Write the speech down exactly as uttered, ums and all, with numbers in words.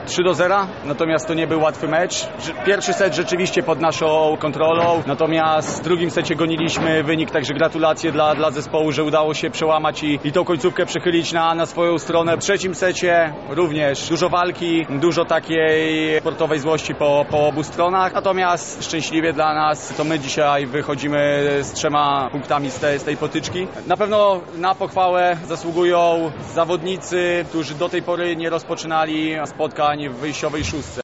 trzy do zera, natomiast to nie był łatwy mecz. Pierwszy set rzeczywiście pod naszą kontrolą, natomiast w drugim secie goniliśmy wynik, także gratulacje dla, dla zespołu, że udało się przełamać i, i tą końcówkę przychylić na, na swoją stronę. W trzecim secie również dużo walki, dużo takiej sportowej złości po, po obu stronach, natomiast szczęśliwie dla nas to my dzisiaj wychodzimy z trzema punktami z tej, z tej potyczki. Na pewno na pochwałę zasługują zawodnicy, którzy do tej pory nie rozpoczynali spotkań w wyjściowej szóstce.